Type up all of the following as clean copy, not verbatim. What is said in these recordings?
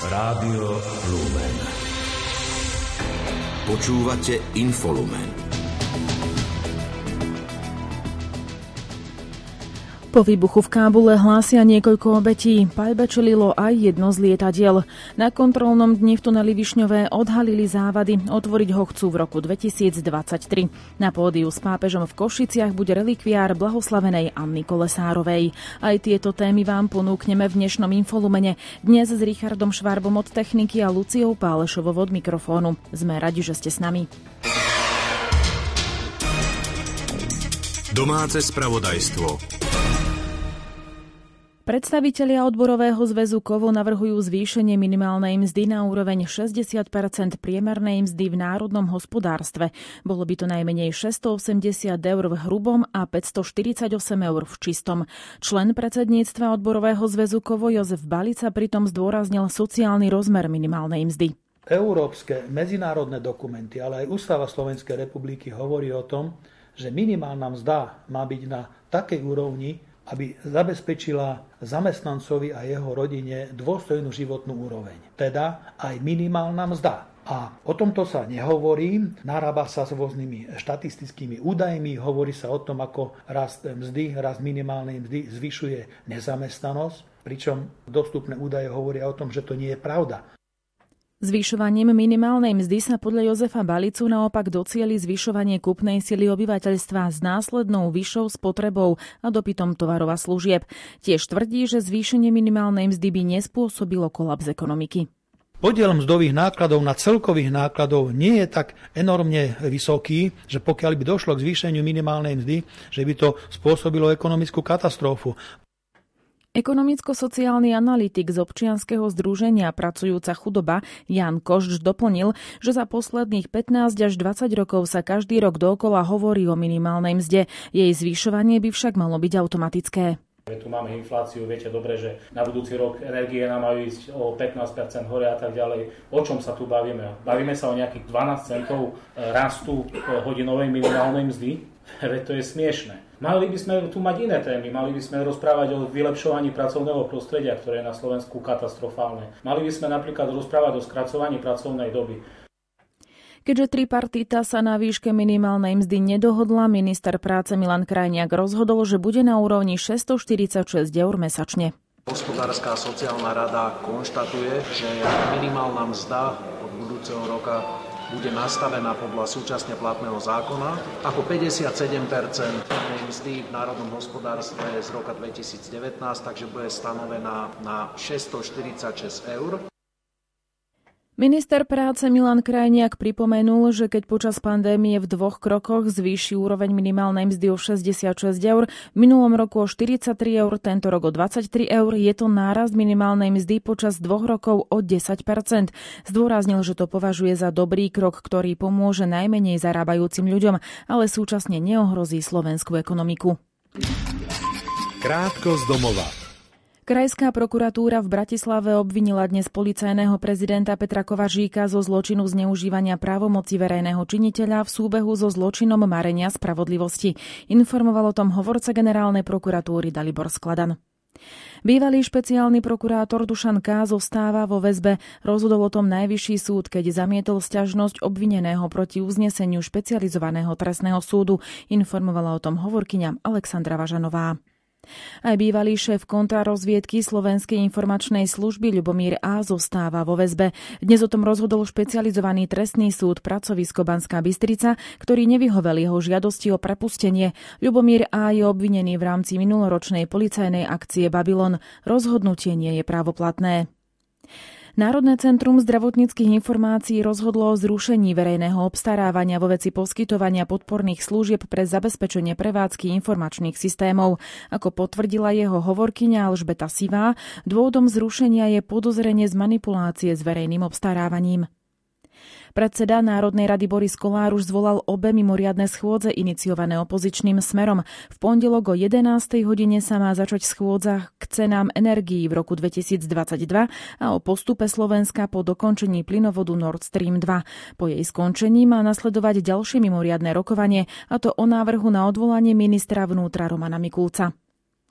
Rádio Lumen. Počúvate Infolumen. Po výbuchu v Kábule hlásia niekoľko obetí. Paľbe čelilo aj jedno z lietadiel. Na kontrolnom dni v tuneli Višňové odhalili závady. Otvoriť ho chcú v roku 2023. Na pódiu s pápežom v Košiciach bude relikviár blahoslavenej Anny Kolesárovej. Aj tieto témy vám ponúkneme v dnešnom Infolumene. Dnes s Richardom Švárbom od techniky a Luciou Pálešovou od mikrofónu. Sme radi, že ste s nami. Domáce spravodajstvo. Predstavitelia odborového zväzu KOVO navrhujú zvýšenie minimálnej mzdy na úroveň 60% priemernej mzdy v národnom hospodárstve. Bolo by to najmenej 680 eur v hrubom a 548 eur v čistom. Člen predsedníctva odborového zväzu KOVO Jozef Balica pritom zdôraznil sociálny rozmer minimálnej mzdy. Európske medzinárodné dokumenty, ale aj Ústava Slovenskej republiky hovorí o tom, že minimálna mzda má byť na takej úrovni, aby zabezpečila zamestnancovi a jeho rodine dôstojnú životnú úroveň. Teda aj minimálna mzda. A o tomto sa nehovorí, narába sa s rôznymi štatistickými údajmi, hovorí sa o tom, ako rast mzdy, rast minimálnej mzdy zvyšuje nezamestnanosť, pričom dostupné údaje hovoria o tom, že to nie je pravda. Zvyšovaním minimálnej mzdy sa podľa Jozefa Balicu naopak docieli zvyšovanie kúpnej sily obyvateľstva s následnou vyššou spotrebou a dopytom tovarov a služieb. Tiež tvrdí, že zvýšenie minimálnej mzdy by nespôsobilo kolaps ekonomiky. Podiel mzdových nákladov na celkových nákladov nie je tak enormne vysoký, že pokiaľ by došlo k zvýšeniu minimálnej mzdy, že by to spôsobilo ekonomickú katastrofu. Ekonomicko-sociálny analytik z občianskeho združenia Pracujúca chudoba Jan Košč doplnil, že za posledných 15 až 20 rokov sa každý rok dookola hovorí o minimálnej mzde. Jej zvyšovanie by však malo byť automatické. Tu máme infláciu, viete dobre, že na budúci rok energie nám majú ísť o 15% hore a tak ďalej. O čom sa tu bavíme? Bavíme sa o nejakých 12 centov rastu hodinovej minimálnej mzdy? Veď to je smiešné. Mali by sme tu mať iné témy, mali by sme rozprávať o vylepšovaní pracovného prostredia, ktoré je na Slovensku katastrofálne. Mali by sme napríklad rozprávať o skracovaní pracovnej doby. Keďže tripartita sa na výške minimálnej mzdy nedohodla, minister práce Milan Krajniak rozhodol, že bude na úrovni 646 eur mesačne. Hospodárska a sociálna rada konštatuje, že minimálna mzda od budúceho roka bude nastavená podľa súčasne platného zákona ako 57% mzdy v národnom hospodárstve z roka 2019, takže bude stanovená na 646 eur. Minister práce Milan Krajniak pripomenul, že keď počas pandémie v 2 krokoch zvýši úroveň minimálnej mzdy o 66 eur, v minulom roku o 43 eur, tento rok o 23 eur, je to nárast minimálnej mzdy počas 2 rokov o 10%. Zdôraznil, že to považuje za dobrý krok, ktorý pomôže najmenej zarábajúcim ľuďom, ale súčasne neohrozí slovenskú ekonomiku. Krátko z domova. Krajská prokuratúra v Bratislave obvinila dnes policajného prezidenta Petra Kovaříka zo zločinu zneužívania právomoci verejného činiteľa v súbehu so zločinom marenia spravodlivosti. Informoval o tom hovorca generálnej prokuratúry Dalibor Skladan. Bývalý špeciálny prokurátor Dušan K. zostáva vo väzbe. Rozhodol o tom Najvyšší súd, keď zamietol sťažnosť obvineného proti uzneseniu špecializovaného trestného súdu. Informovala o tom hovorkyňa Alexandra Važanová. Aj bývalý šéf kontrarozviedky Slovenskej informačnej služby Ľubomír A. zostáva vo väzbe. Dnes o tom rozhodol špecializovaný trestný súd Pracovisko Banská Bystrica, ktorý nevyhovel jeho žiadosti o prepustenie. Ľubomír A. je obvinený v rámci minuloročnej policajnej akcie Babylon. Rozhodnutie nie je právoplatné. Národné centrum zdravotníckych informácií rozhodlo o zrušení verejného obstarávania vo veci poskytovania podporných služieb pre zabezpečenie prevádzky informačných systémov. Ako potvrdila jeho hovorkyňa Alžbeta Sivá, dôvodom zrušenia je podozrenie z manipulácie s verejným obstarávaním. Predseda Národnej rady Boris Kollár už zvolal obe mimoriadne schôdze iniciované opozičným Smerom. V pondelok o 11. hodine sa má začať schôdza k cenám energií v roku 2022 a o postupe Slovenska po dokončení plynovodu Nord Stream 2. Po jej skončení má nasledovať ďalšie mimoriadne rokovanie, a to o návrhu na odvolanie ministra vnútra Romana Mikulca.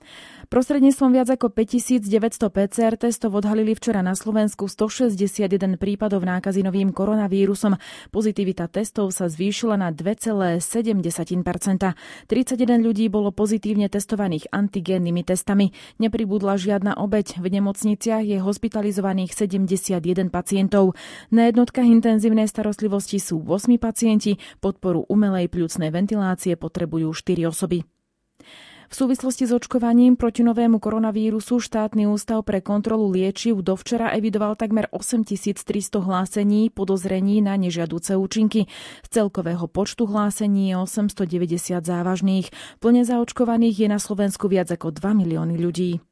Prostredníctvom viac ako 5900 PCR testov odhalili včera na Slovensku 161 prípadov nákazy novým koronavírusom. Pozitivita testov sa zvýšila na 2,7%. 31 ľudí bolo pozitívne testovaných antigénnymi testami. Nepribudla žiadna obeť. V nemocniciach je hospitalizovaných 71 pacientov. Na jednotkách intenzívnej starostlivosti sú 8 pacienti. Podporu umelej pľucnej ventilácie potrebujú 4 osoby. V súvislosti s očkovaním proti novému koronavírusu štátny ústav pre kontrolu liečiv dovčera evidoval takmer 8300 hlásení podozrení na nežiaduce účinky. Z celkového počtu hlásení je 890 závažných. Plne zaočkovaných je na Slovensku viac ako 2 milióny ľudí.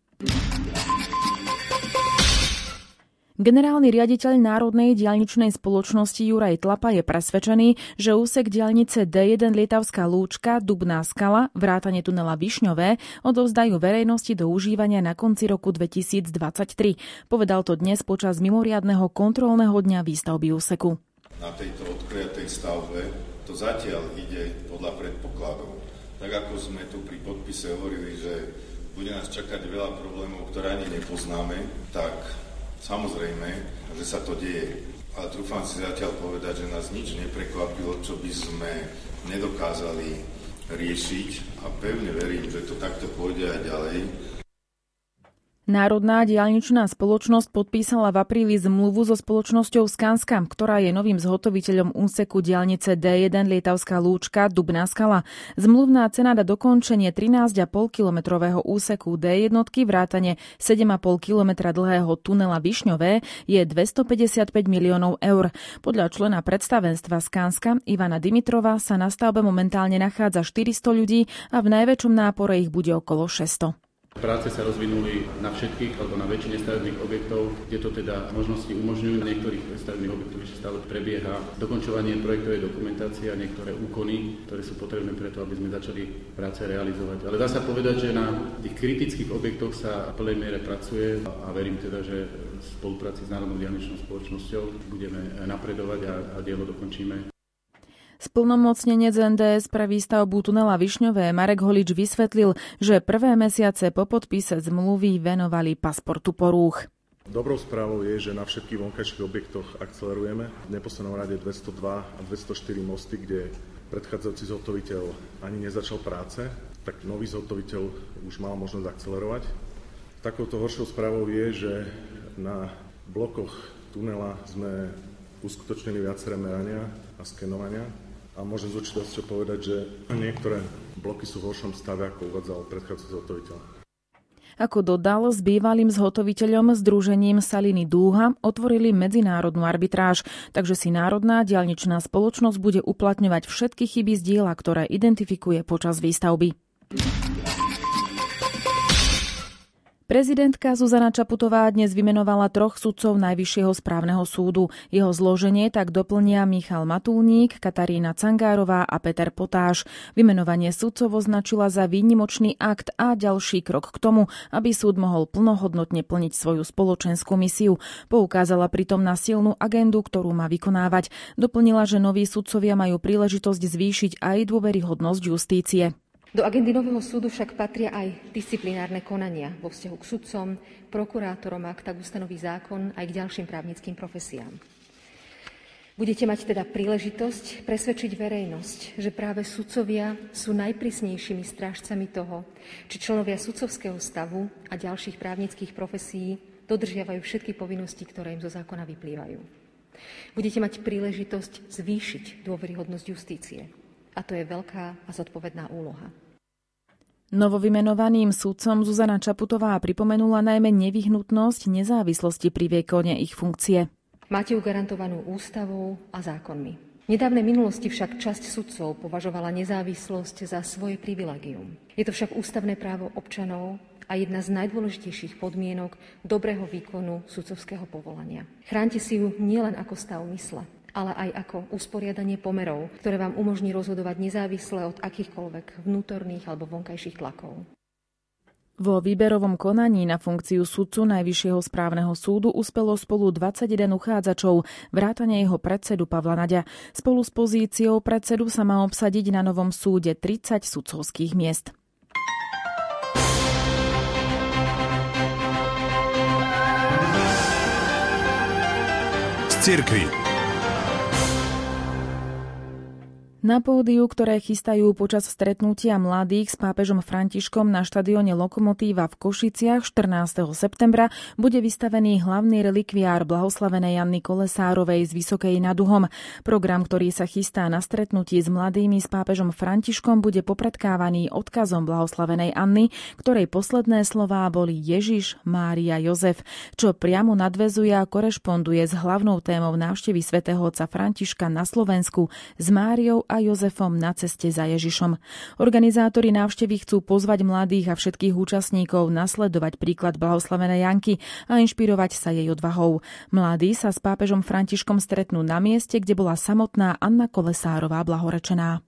Generálny riaditeľ Národnej diaľničnej spoločnosti Juraj Tlapa je presvedčený, že úsek diaľnice D1 Lietavská Lúčka Dubná Skala vrátane tunela Višňové odovzdajú verejnosti do užívania na konci roku 2023. Povedal to dnes počas mimoriadneho kontrolného dňa výstavby úseku. Na tejto odkliatej stavbe to zatiaľ ide podľa predpokladov. Tak ako sme tu pri podpise hovorili, že bude nás čakať veľa problémov, ktoré ani nepoznáme, tak samozrejme, že sa to deje, ale trúfam si zatiaľ povedať, že nás nič neprekvapilo, čo by sme nedokázali riešiť a pevne verím, že to takto pôjde aj ďalej. Národná diaľničná spoločnosť podpísala v apríli zmluvu so spoločnosťou Skanska, ktorá je novým zhotoviteľom úseku diaľnice D1 Lietavská Lúčka Dubná Skala. Zmluvná cena na dokončenie 13,5-kilometrového úseku D1 vrátane 7,5 kilometra dlhého tunela Višňové je 255 miliónov eur. Podľa člena predstavenstva Skanska Ivana Dimitrova sa na stavbe momentálne nachádza 400 ľudí a v najväčšom nápore ich bude okolo 600. Práce sa rozvinuli na všetkých alebo na väčšine stavebných objektov, kde to teda možnosti umožňujú. Na niektorých stavebných objektoch ešte stále prebieha dokončovanie projektovej dokumentácie a niektoré úkony, ktoré sú potrebné preto, aby sme začali práce realizovať. Ale dá sa povedať, že na tých kritických objektoch sa v plnej miere pracuje a verím teda, že v spolupráci s Národnou diaľničnou spoločnosťou budeme napredovať a dielo dokončíme. Splnomocnenec NDS pre výstavbu tunela Višňové Marek Holič vysvetlil, že prvé mesiace po podpise zmluvy venovali pasportu porúch. Dobrou správou je, že na všetkých vonkajších objektoch akcelerujeme. V neposlednom rade 202 a 204 mosty, kde predchádzajúci zhotoviteľ ani nezačal práce, tak nový zhotoviteľ už mal možnosť akcelerovať. Takouto horšou správou je, že na blokoch tunela sme uskutočnili viaceré merania a skenovania. A môžem z určitosťou povedať, že niektoré bloky sú v horšom stave, ako uvádzal predchádzajúci zhotoviteľ. Ako dodal, s bývalým zhotoviteľom Združením Saliny Dúha otvorili medzinárodnú arbitráž, takže si Národná diaľničná spoločnosť bude uplatňovať všetky chyby z diela, ktoré identifikuje počas výstavby. Prezidentka Zuzana Čaputová dnes vymenovala 3 sudcov Najvyššieho správneho súdu. Jeho zloženie tak doplnia Michal Matulník, Katarína Cangárová a Peter Potáš. Vymenovanie sudcov označila za výnimočný akt a ďalší krok k tomu, aby súd mohol plnohodnotne plniť svoju spoločenskú misiu. Poukázala pritom na silnú agendu, ktorú má vykonávať. Doplnila, že noví sudcovia majú príležitosť zvýšiť aj dôveryhodnosť justície. Do agendy nového súdu však patria aj disciplinárne konania vo vzťahu k sudcom, prokurátorom, ak tak ustanoví zákon, aj k ďalším právnickým profesiám. Budete mať teda príležitosť presvedčiť verejnosť, že práve sudcovia sú najprísnejšími strážcami toho, či členovia sudcovského stavu a ďalších právnických profesí dodržiavajú všetky povinnosti, ktoré im zo zákona vyplývajú. Budete mať príležitosť zvýšiť dôveryhodnosť justície. A to je veľká a zodpovedná úloha. Novovymenovaným sudcom Zuzana Čaputová pripomenula najmä nevyhnutnosť nezávislosti pri výkone ich funkcie. Máte ju garantovanú ústavou a zákonmi. V nedávnej minulosti však časť sudcov považovala nezávislosť za svoje privilégium. Je to však ústavné právo občanov a jedna z najdôležitejších podmienok dobrého výkonu sudcovského povolania. Chránte si ju nielen ako stav mysle, ale aj ako usporiadanie pomerov, ktoré vám umožní rozhodovať nezávisle od akýchkoľvek vnútorných alebo vonkajších tlakov. Vo výberovom konaní na funkciu sudcu Najvyššieho správneho súdu uspelo spolu 21 uchádzačov, vrátane jeho predsedu Pavla Naďa. Spolu s pozíciou predsedu sa má obsadiť na novom súde 30 sudcovských miest. cirkvi. Na pódiu, ktoré chystajú počas stretnutia mladých s pápežom Františkom na štadióne Lokomotíva v Košiciach 14. septembra bude vystavený hlavný relikviár blahoslavenej Anny Kolesárovej z Vysokej nad Uhom. Program, ktorý sa chystá na stretnutí s mladými s pápežom Františkom, bude popredkávaný odkazom blahoslavenej Anny, ktorej posledné slová boli Ježiš, Mária, Jozef, čo priamo nadväzuje a korešponduje s hlavnou témou návštevy svätého otca Františka na Slovensku s Máriou a Jozefom na ceste za Ježišom. Organizátori návštevy chcú pozvať mladých a všetkých účastníkov nasledovať príklad blahoslavenej Janky a inšpirovať sa jej odvahou. Mladí sa s pápežom Františkom stretnú na mieste, kde bola samotná Anna Kolesárová blahorečená.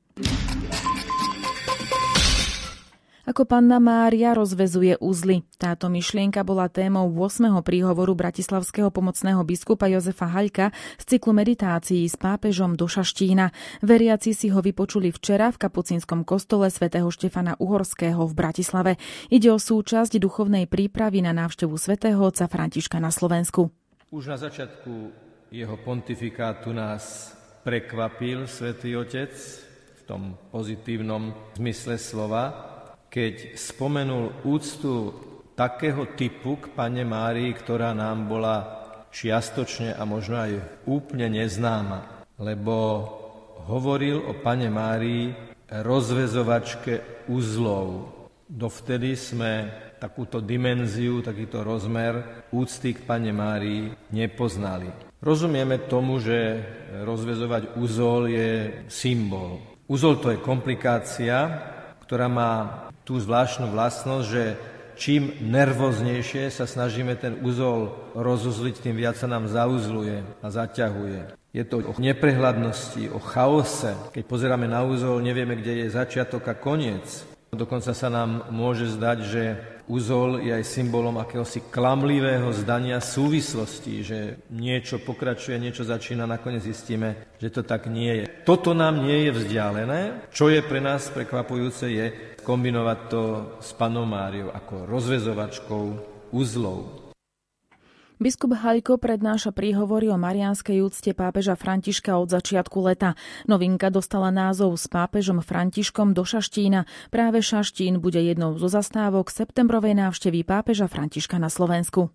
Ako Panna Mária rozväzuje uzly. Táto myšlienka bola témou 8. príhovoru bratislavského pomocného biskupa Jozefa Haľka z cyklu meditácií s pápežom do Šaštína. Veriaci si ho vypočuli včera v kapucínskom kostole svätého Štefana Uhorského v Bratislave. Ide o súčasť duchovnej prípravy na návštevu svätého otca Františka na Slovensku. Už na začiatku jeho pontifikátu nás prekvapil svätý Otec v tom pozitívnom zmysle slova, keď spomenul úctu takého typu k Panne Márii, ktorá nám bola čiastočne a možno aj úplne neznáma. Lebo hovoril o Panne Márii rozväzovačke uzlov. Dovtedy sme takúto dimenziu, takýto rozmer úcty k Panne Márii nepoznali. Rozumieme tomu, že rozväzovať uzol je symbol. Uzol to je komplikácia, ktorá má tú zvláštnu vlastnosť, že čím nervóznejšie sa snažíme ten uzol rozuzliť, tým viac sa nám zauzluje a zaťahuje. Je to o neprehľadnosti, o chaose. Keď pozeráme na uzol, nevieme, kde je začiatok a koniec. Dokonca sa nám môže zdať, že uzol je aj symbolom akéhosi klamlivého zdania súvislosti, že niečo pokračuje, niečo začína, nakoniec zistíme, že to tak nie je. Toto nám nie je vzdialené. Čo je pre nás prekvapujúce, je kombinovať to s Pannou Máriou ako rozväzovačkou uzlov. Biskup Haľko prednáša príhovory o mariánskej úcte pápeža Františka od začiatku leta. Novinka dostala názov S pápežom Františkom do Šaštína. Práve Šaštín bude jednou zo zastávok septembrovej návštevy pápeža Františka na Slovensku.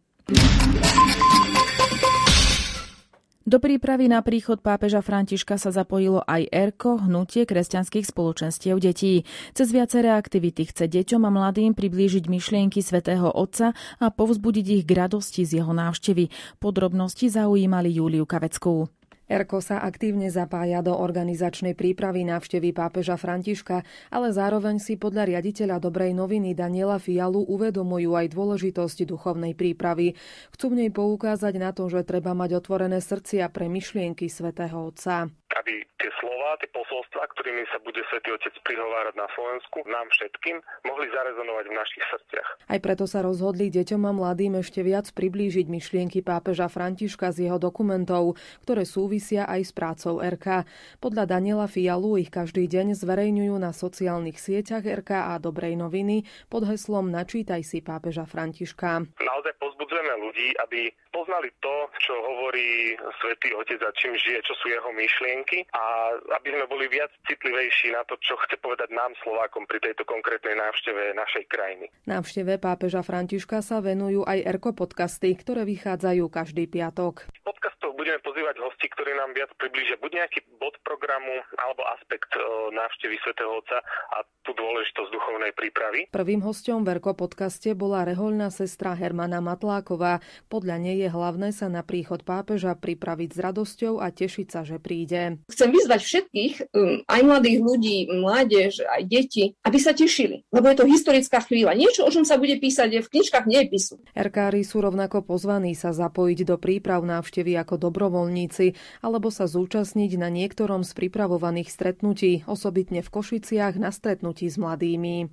Do prípravy na príchod pápeža Františka sa zapojilo aj ERKO, hnutie kresťanských spoločenstiev detí. Cez viaceré aktivity chce deťom a mladým priblížiť myšlienky svätého Otca a povzbudiť ich k radosti z jeho návštevy. Podrobnosti zaujímali Júliu Kaveckú. ERKO sa aktívne zapája do organizačnej prípravy návštevy pápeža Františka, ale zároveň si podľa riaditeľa Dobrej noviny Daniela Fialu uvedomujú aj dôležitosť duchovnej prípravy. Chcú v nej poukázať na to, že treba mať otvorené srdcia pre myšlienky svätého Otca. Aby tie slová, tie posolstvá, ktorými sa bude Svätý Otec prihovárať na Slovensku, nám všetkým mohli zarezonovať v našich srdciach. Aj preto sa rozhodli deťom a mladým ešte viac priblížiť myšlienky pápeža Františka z jeho dokumentov, ktoré súvisia aj s prácou RK. Podľa Daniela Fialu ich každý deň zverejňujú na sociálnych sieťach RK a Dobrej noviny pod heslom Načítaj si pápeža Františka. Naozaj pozbudzujeme ľudí, aby poznali to, čo hovorí Svätý Otec a čím žije, čo sú jeho myšlienky, a aby sme boli viac citlivejší na to, čo chce povedať nám Slovákom pri tejto konkrétnej návšteve našej krajiny. Návšteve pápeža Františka sa venujú aj ERKO podcasty, ktoré vychádzajú každý piatok. V podcastoch budeme pozývať hostí, ktorí nám viac priblížia buď nejaký bod programu alebo aspekt návštevy svätého Otca a tú dôležitosť duchovnej prípravy. Prvým hosťom v ERKO podcaste bola rehoľná sestra Hermana Matláková. Podľa nej je hlavné sa na príchod pápeža pripraviť s radosťou a tešiť sa, že príde. Chcem vyzvať všetkých, aj mladých ľudí, mládež, aj deti, aby sa tešili, lebo je to historická chvíľa. Niečo, o čom sa bude písať, v knižkách nepíšu. Erkári sú rovnako pozvaní sa zapojiť do príprav návštevy ako dobrovoľníci alebo sa zúčastniť na niektorom z pripravovaných stretnutí, osobitne v Košiciach na stretnutí s mladými.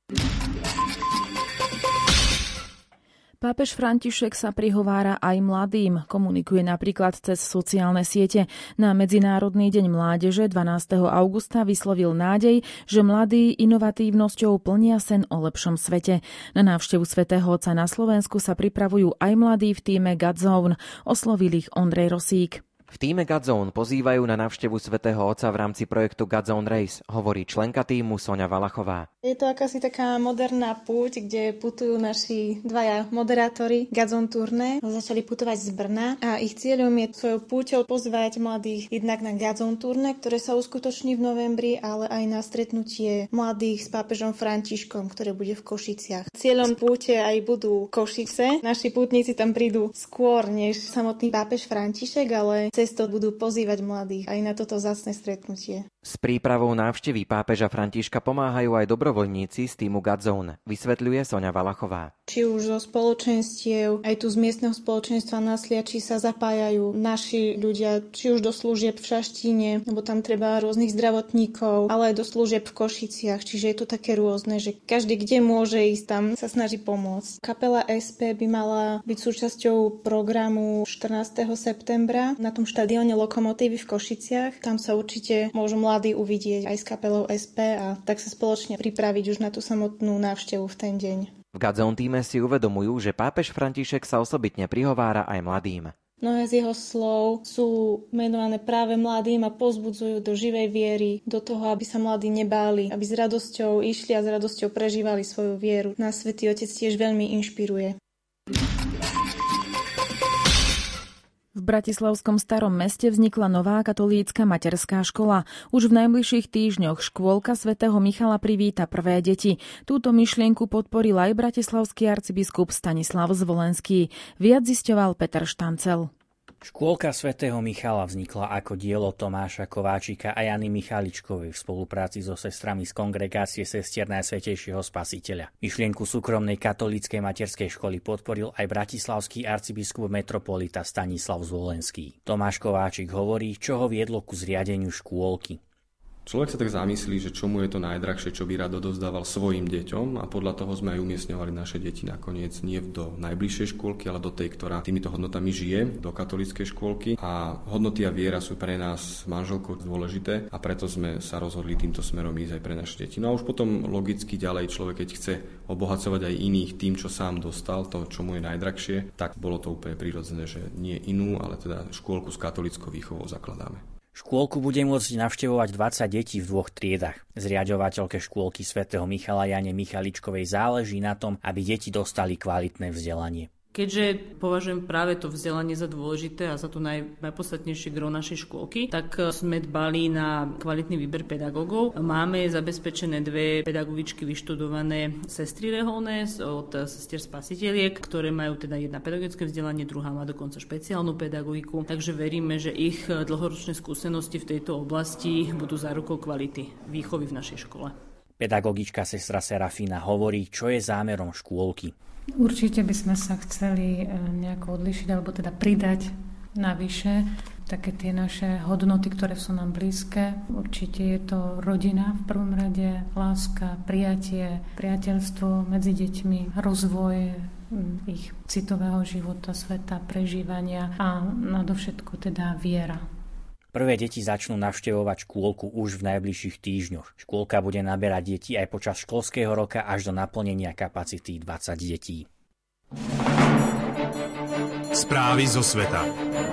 Pápež František sa prihovára aj mladým. Komunikuje napríklad cez sociálne siete. Na Medzinárodný deň mládeže 12. augusta vyslovil nádej, že mladí inovatívnosťou plnia sen o lepšom svete. Na návštevu svätého Otca na Slovensku sa pripravujú aj mladí v tíme Godzone. Oslovil ich Ondrej Rosík. V tíme Godzone pozývajú na návštevu Svätého Otca v rámci projektu Godzone Race, hovorí členka tímu Soňa Valachová. Je to akási taká moderná púť, kde putujú naši dvaja moderátori Godzone turné. Začali putovať z Brna a ich cieľom je svojou púťou pozvať mladých jednak na Godzone turné, ktoré sa uskutoční v novembri, ale aj na stretnutie mladých s pápežom Františkom, ktoré bude v Košiciach. Cieľom púte aj budú Košice. Naši pútnici tam prídu skôr než samotný pápež František, ale cesto budú pozývať mladých aj na toto vzácne stretnutie. S prípravou návštevy pápeža Františka pomáhajú aj dobrovoľníci z týmu Godzone, vysvetľuje Soňa Valachová. Či už zo spoločenstiev, aj tu z miestneho spoločenstva na Sliači sa zapájajú naši ľudia, či už do služieb v Šaštíne, lebo tam treba rôznych zdravotníkov, ale aj do služieb v Košiciach, čiže je to také rôzne, že každý, kde môže ísť, tam sa snaží pomôcť. Kapela SP by mala byť súčasťou programu 14. septembra na tom štadióne Lokomotívy v Košiciach. Tam sa určite môžu mladí uvidieť aj s kapelou SP a tak sa spoločne pripraviť už na tú samotnú návštevu v ten deň. V Godzone tíme si uvedomujú, že pápež František sa osobitne prihovára aj mladým. Mnohé z jeho slov sú menované práve mladým a povzbudzujú do živej viery, do toho, aby sa mladí nebáli, aby s radosťou išli a s radosťou prežívali svoju vieru. Nás Svätý Otec tiež veľmi inšpiruje. V bratislavskom Starom Meste vznikla nová katolícka materská škola. Už v najbližších týždňoch škôlka svätého Michala privíta prvé deti. Túto myšlienku podporil aj bratislavský arcibiskup Stanislav Zvolenský. Viac zisťoval Peter Štancel. Škôlka svätého Michala vznikla ako dielo Tomáša Kováčika a Jany Michaličkovej v spolupráci so sestrami z kongregácie sestier Najsvätejšieho Spasiteľa. Myšlienku súkromnej katolíckej materskej školy podporil aj bratislavský arcibiskup metropolita Stanislav Zvolenský. Tomáš Kováčik hovorí, čo ho viedlo ku zriadeniu škôlky. Človek sa tak zamyslí, že čo mu je to najdrahšie, čo by rád odovzdával svojim deťom a podľa toho sme aj umiestňovali naše deti nakoniec nie do najbližšej škôlky, ale do tej, ktorá týmito hodnotami žije, do katolíckej škôlky a hodnoty a viera sú pre nás manželkou dôležité a preto sme sa rozhodli týmto smerom ísť aj pre naše deti. No a už potom logicky ďalej človek, keď chce obohacovať aj iných tým, čo sám dostal, to, čo mu je najdrahšie, tak bolo to úplne prirodzené, že nie inú, ale teda škôlku s katolíckou výchovou zakladáme. Škôlku bude môcť navštevovať 20 detí v 2 triedach. Zriaďovateľke škôlky svätého Michala Jane Michaličkovej záleží na tom, aby deti dostali kvalitné vzdelanie. Keďže považujem práve to vzdelanie za dôležité a za to najpodstatnejšie gro našej škôlky, tak sme dbali na kvalitný výber pedagógov. Máme zabezpečené 2 pedagogičky vyštudované sestry reholné od sestier Spasiteliek, ktoré majú teda jedna pedagogické vzdelanie, druhá má dokonca špeciálnu pedagogiku. Takže veríme, že ich dlhoročné skúsenosti v tejto oblasti budú zárukou kvality výchovy v našej škole. Pedagogička sestra Serafína hovorí, čo je zámerom škôlky. Určite by sme sa chceli nejako odlišiť, alebo teda pridať navyše také tie naše hodnoty, ktoré sú nám blízke. Určite je to rodina v prvom rade, láska, prijatie, priateľstvo medzi deťmi, rozvoj ich citového života, sveta, prežívania a nadovšetko teda viera. Prvé deti začnú navštevovať škôlku už v najbližších týždňoch. Škôlka bude naberať deti aj počas školského roka až do naplnenia kapacity 20 detí. Správy zo sveta.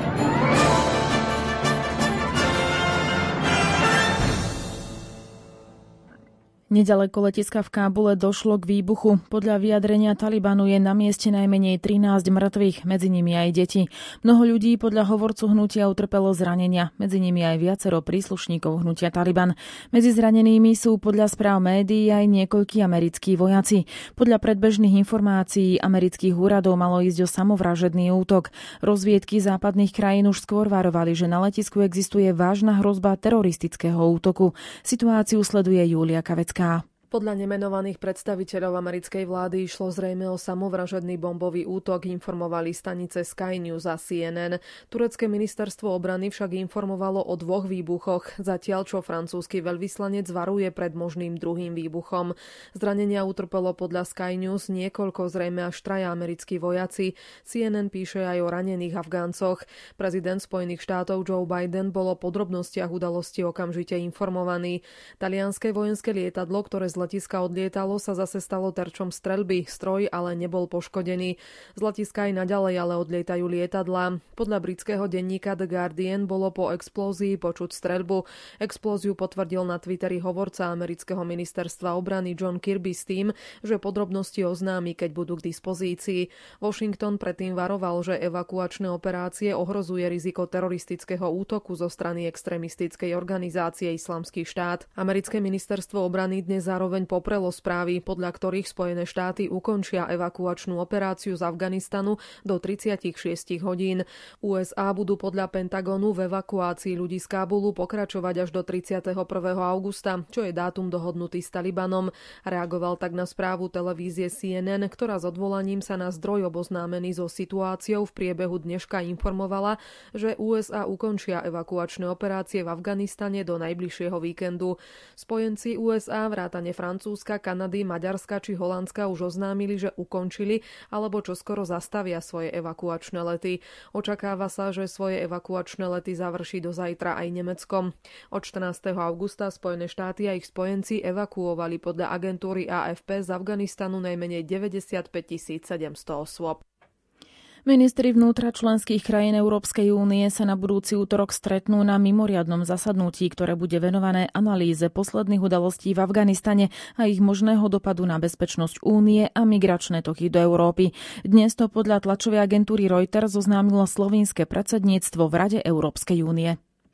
Nedaleko letiska v Kábule došlo k výbuchu. Podľa vyjadrenia Talibanu je na mieste najmenej 13 mŕtvych, medzi nimi aj deti. Mnoho ľudí podľa hovorcu hnutia utrpelo zranenia, medzi nimi aj viacero príslušníkov hnutia Taliban. Medzi zranenými sú podľa správ médií aj niekoľkí americkí vojaci. Podľa predbežných informácií amerických úradov malo ísť o samovražedný útok. Rozviedky západných krajín už skôr varovali, že na letisku existuje vážna hrozba teroristického útoku. Situáciu sleduje Júlia Kavecká. Podľa nemenovaných predstaviteľov americkej vlády išlo zrejme o samovražedný bombový útok, informovali stanice Sky News a CNN. Turecké ministerstvo obrany však informovalo o 2 výbuchoch, zatiaľ čo francúzsky veľvyslanec varuje pred možným druhým výbuchom. Zranenia utrpelo podľa Sky News niekoľko, zrejme až 3 americkí vojaci. CNN píše aj o ranených Afgáncoch. Prezident Spojených štátov Joe Biden bol o podrobnostiach udalosti okamžite informovaný. Talianske vojenské lietadlo, ktoré z letiska odlietalo, sa zase stalo terčom streľby. Stroj ale nebol poškodený. Z letiska aj naďalej ale odlietajú lietadlá. Podľa britského denníka The Guardian bolo po explózii počuť streľbu. Explóziu potvrdil na Twitteri hovorca amerického ministerstva obrany John Kirby s tým, že podrobnosti oznámi, keď budú k dispozícii. Washington predtým varoval, že evakuačné operácie ohrozuje riziko teroristického útoku zo strany extrémistickej organizácie Islamský štát. Americké ministerstvo obrany dnes zároveň poprelo správy, podľa ktorých Spojené štáty ukončia evakuačnú operáciu z Afganistanu do 36 hodín. USA budú podľa Pentagonu v evakuácii ľudí z Kábulu pokračovať až do 31. augusta, čo je dátum dohodnutý s Talibanom. Reagoval tak na správu televízie CNN, ktorá s odvolaním sa na zdroj oboznámený so situáciou v priebehu dneška informovala, že USA ukončia evakuačné operácie v Afganistane do najbližšieho víkendu. Spojenci USA vrátane Francúzska, Kanady, Maďarska či Holandska už oznámili, že ukončili alebo čoskoro zastavia svoje evakuačné lety. Očakáva sa, že svoje evakuačné lety završí do zajtra aj Nemeckom. Od 14. augusta Spojené štáty a ich spojenci evakuovali podľa agentúry AFP z Afganistanu najmenej 95 700 osôb. Ministri vnútra členských krajín Európskej únie sa na budúci útorok stretnú na mimoriadnom zasadnutí, ktoré bude venované analýze posledných udalostí v Afganistane a ich možného dopadu na bezpečnosť únie a migračné toky do Európy. Dnes to podľa tlačovej agentúry Reuters oznámilo slovinské predsedníctvo v Rade Európskej únie.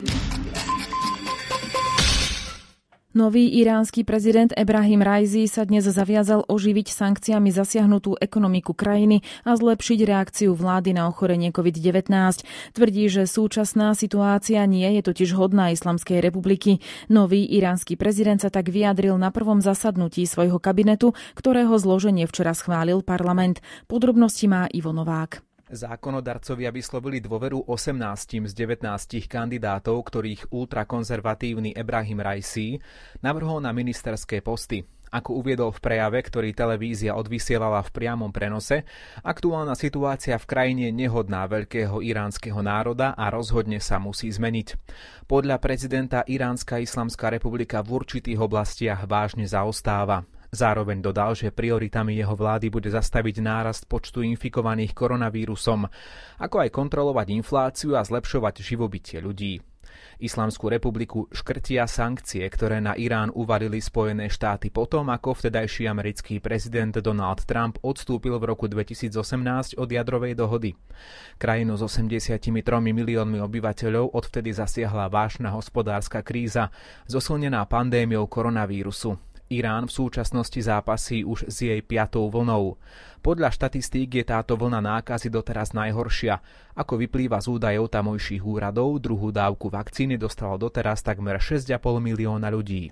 Nový iránsky prezident Ebrahim Raisi sa dnes zaviazal oživiť sankciami zasiahnutú ekonomiku krajiny a zlepšiť reakciu vlády na ochorenie COVID-19. Tvrdí, že súčasná situácia nie je totiž hodná Islamskej republiky. Nový iránsky prezident sa tak vyjadril na prvom zasadnutí svojho kabinetu, ktorého zloženie včera schválil parlament. Podrobnosti má Ivo Novák. Zákonodarcovia vyslovili dôveru 18 z 19 kandidátov, ktorých ultrakonzervatívny Ebrahim Raisi navrhol na ministerské posty. Ako uviedol v prejave, ktorý televízia odvysielala v priamom prenose, aktuálna situácia v krajine je nehodná veľkého iránskeho národa a rozhodne sa musí zmeniť. Podľa prezidenta Iránska islamská republika v určitých oblastiach vážne zaostáva. Zároveň dodal, že prioritami jeho vlády bude zastaviť nárast počtu infikovaných koronavírusom, ako aj kontrolovať infláciu a zlepšovať živobytie ľudí. Islamskú republiku škrtia sankcie, ktoré na Irán uvalili Spojené štáty potom, ako vtedajší americký prezident Donald Trump odstúpil v roku 2018 od jadrovej dohody. Krajinu s 83 miliónmi obyvateľov odvtedy zasiahla vážna hospodárska kríza, zosilnená pandémiou koronavírusu. Irán v súčasnosti zápasí už s jej 5. vlnou. Podľa štatistík je táto vlna nákazy doteraz najhoršia. Ako vyplýva z údajov tamojších úradov, druhú dávku vakcíny dostalo doteraz takmer 6,5 milióna ľudí.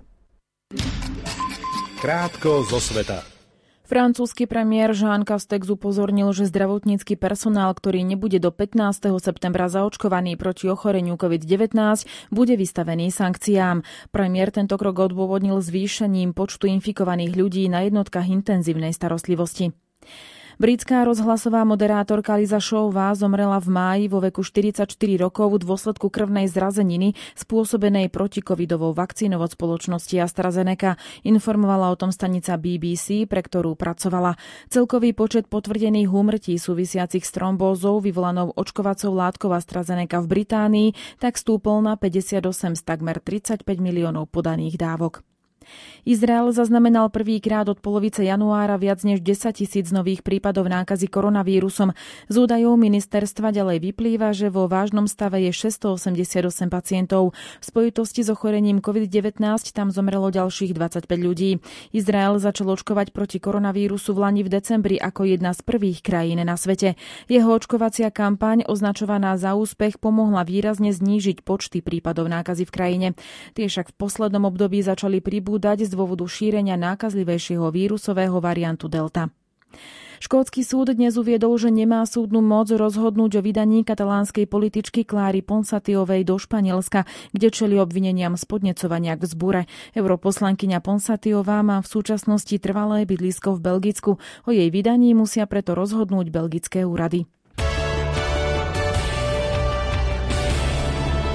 Krátko zo sveta. Francúzsky premiér Jean Castex upozornil, že zdravotnícky personál, ktorý nebude do 15. septembra zaočkovaný proti ochoreniu COVID-19, bude vystavený sankciám. Premiér tento krok odôvodnil zvýšením počtu infikovaných ľudí na jednotkách intenzívnej starostlivosti. Britská rozhlasová moderátorka Lisa Showová zomrela v máji vo veku 44 rokov v dôsledku krvnej zrazeniny spôsobenej protikovidovou vakcínou od spoločnosti AstraZeneca. Informovala o tom stanica BBC, pre ktorú pracovala. Celkový počet potvrdených úmrtí súvisiacich s trombózou vyvolanou očkovacou látkou AstraZeneca v Británii tak stúpol na 58 z takmer 35 miliónov podaných dávok. Izrael zaznamenal prvýkrát od polovice januára viac než 10 000 nových prípadov nákazy koronavírusom. Z údajov ministerstva ďalej vyplýva, že vo vážnom stave je 688 pacientov. V spojitosti s ochorením COVID-19 tam zomrelo ďalších 25 ľudí. Izrael začal očkovať proti koronavírusu v lani v decembri ako jedna z prvých krajín na svete. Jeho očkovacia kampaň, označovaná za úspech, pomohla výrazne znížiť počty prípadov nákazy v krajine. Tie však v poslednom období začali pribúdať z dôvodu šírenia nákazlivejšieho vírusového variantu Delta. Škótsky súd dnes uviedol, že nemá súdnu moc rozhodnúť o vydaní katalánskej političky Clary Ponsatiovej do Španielska, kde čelí obvineniam z podnecovania k vzbure. Europoslankyňa Ponsatiová má v súčasnosti trvalé bydlisko v Belgicku. O jej vydaní musia preto rozhodnúť belgické úrady.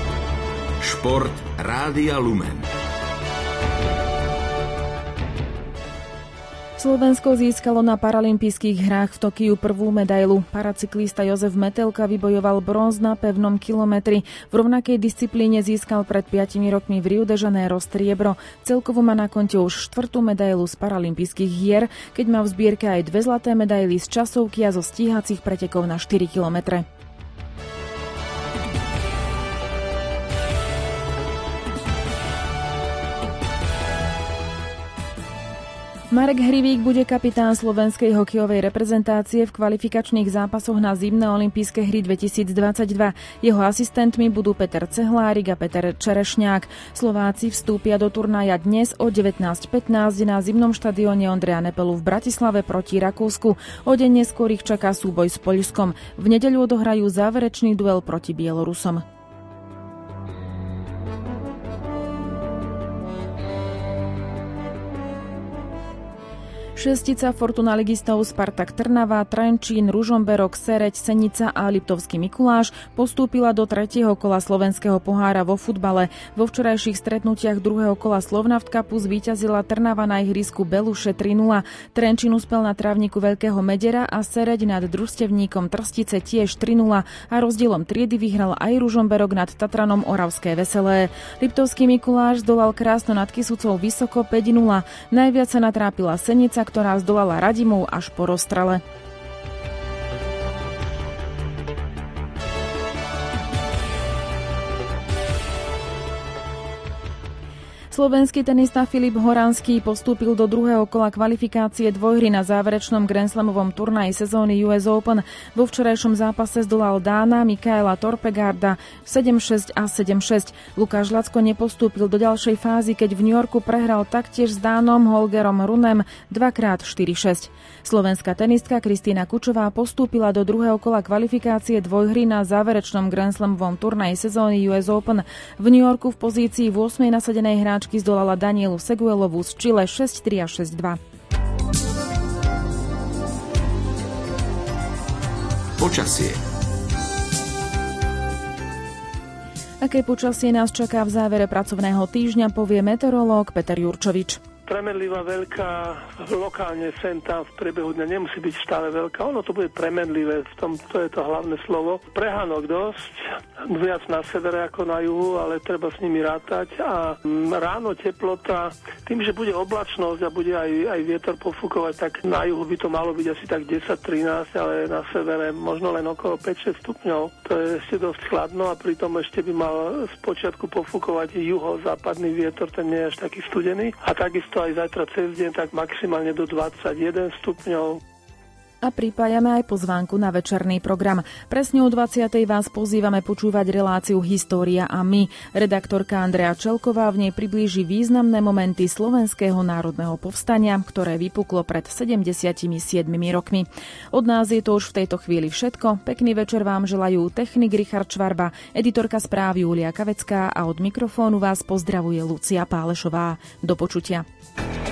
Šport Rádia Lumen. Slovensko získalo na paralympijských hrách v Tokiu prvú medailu. Paracyklista Jozef Metelka vybojoval bronz na pevnom kilometri. V rovnakej disciplíne získal pred 5 rokmi v Rio de Janeiro striebro. Celkovo má na konte už 4. medailu z paralympijských hier, keď má v zbierke aj 2 zlaté medaily z časovky a zo stíhacích pretekov na 4 kilometre. Marek Hrivík bude kapitán slovenskej hokejovej reprezentácie v kvalifikačných zápasoch na zimné olympijské hry 2022. Jeho asistentmi budú Peter Cehlárik a Peter Čerešňák. Slováci vstúpia do turnaja dnes o 19:15 na zimnom štadióne Ondreja Nepelu v Bratislave proti Rakúsku. O deň neskôr ich čaká súboj s Poľskom. V nedeľu odohrajú záverečný duel proti Bielorusom. Šestica Fortuna ligistov Spartak Trnava, Trenčín, Ružomberok, Sereď, Senica a Liptovský Mikuláš postúpila do 3. kola slovenského pohára vo futbale. Vo včerajších stretnutiach 2. kola Slovnaft Cupu zvíťazila Trnava na ihrisku Beluše 3-0. Trenčín uspel na trávniku Veľkého Medera a Sereď nad družstevníkom Trstice tiež 3-0 a rozdielom triedy vyhral aj Ružomberok nad Tatranom Oravské Veselé. Liptovský Mikuláš zdolal Krásno nad Kysucou vysoko 5-0. Najviac sa natrápila Senica, ktorá zdolala Radimov až po rozstrele. Slovenský tenista Filip Horanský postúpil do 2. kola kvalifikácie dvojhry na záverečnom Grand Slamovom turnaji sezóny US Open. Vo včerajšom zápase zdolal Dána Mikaela Torpegarda 7-6 a 7-6. Lukáš Lacko nepostúpil do ďalšej fázy, keď v New Yorku prehral taktiež s Dánom Holgerom Runem 2x4-6. Slovenská tenistka Kristína Kučová postúpila do 2. kola kvalifikácie dvojhry na záverečnom Grand Slamovom turnaji sezóny US Open. V New Yorku v pozícii 8. nasadenej hráčky zdolala Danielu Seguelovú z Chile 6-3 a 6-2. Počasie. Aké počasie nás čaká v závere pracovného týždňa, povie meteorológ Peter Jurčovič. Premenlivá veľká, lokálne sem tam v priebehu dňa nemusí byť stále veľká. Ono to bude premenlivé, v tom to je to hlavné slovo. Prehánok dosť, viac na severe ako na juhu, ale treba s nimi rátať. A ráno teplota, tým, že bude oblačnosť a bude aj vietor pofúkovať, tak na juhu by to malo byť asi tak 10-13, ale na severe možno len okolo 5-6 stupňov. To je ešte dosť chladno a pritom ešte by mal z počiatku pofúkovať juho-západný vietor, ten nie je až taký studený. A takisto aj zajtra cez deň, tak maximálne do 21 stupňov. A pripájame aj pozvánku na večerný program. Presne o 20. vás pozývame počúvať reláciu História a my. Redaktorka Andrea Čelková v nej priblíži významné momenty Slovenského národného povstania, ktoré vypuklo pred 77 rokmi. Od nás je to už v tejto chvíli všetko. Pekný večer vám želajú technik Richard Čvarba, editorka správy Julia Kavecká a od mikrofónu vás pozdravuje Lucia Pálešová. Do počutia.